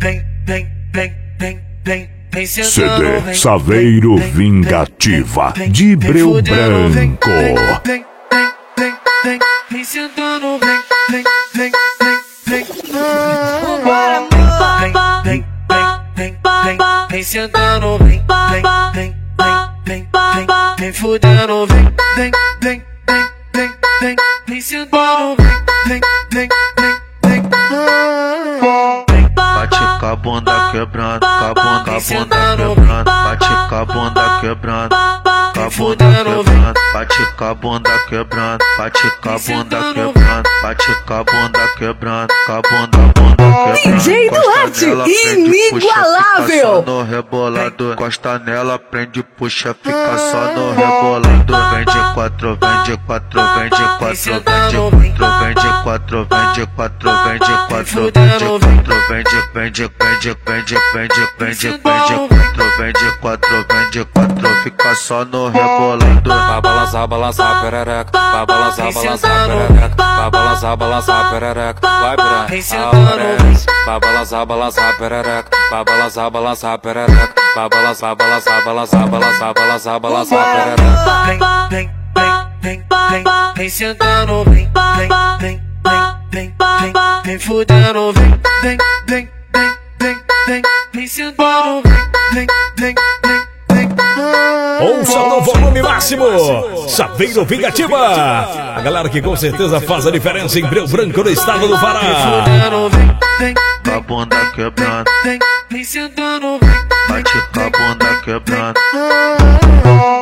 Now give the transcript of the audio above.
CD Saveiro Vingativa de Breu Branco. Vem sentando, vem sentando, vem fudendo, vem sentando, bate com a bunda quebrando, com a bunda quebrando, bate com a bunda quebrando, com a bunda quebrando, bate com a bunda quebrando, bate com a bunda quebrando, bate com a bunda quebrando, com a bunda quebrando. DJ Duarte, inigualável. No rebolado, encosta nela, prende, puxa, fica só no rebolado. Vem de quatro, vem de quatro, vem de quatro, vem de quatro, vem de quatro, vem de quatro, vem de quatro, vem de quatro, vem de quatro, fica só no rebolado. Vai balançar, balançar perereca, vai balançar, balançar perereca, vai balançar, balançar perereca, vai aparece. Vai balançar, balançar perereca, vai balançar, balançar perereca, vai balançar, balançar, balançar, balançar, balançar, balançar perereca. Vem sentando, vem fudendo, vem sentando, Ouça no volume máximo, Saveiro Vingativa. A galera que com certeza faz a diferença em Breu Branco, no estado do Pará. Com a bunda quebrando, vem sentando, bate com a bunda quebrando.